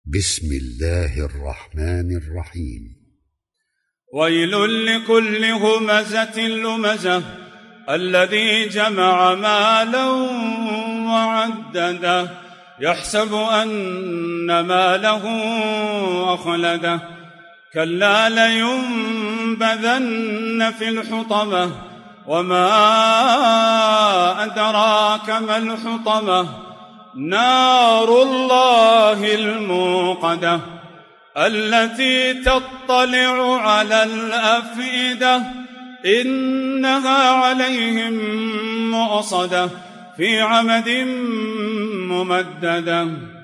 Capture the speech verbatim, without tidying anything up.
بسم الله الرحمن الرحيم. ويل لكل همزة لمزة الذي جمع مالا وعدده يحسب أن ماله أخلده كلا لينبذن في الحطمة وما أدراك ما الحطمة نار الله الموقدة التي تطلع على الأفئدة إنها عليهم مؤصدة في عمد ممددة.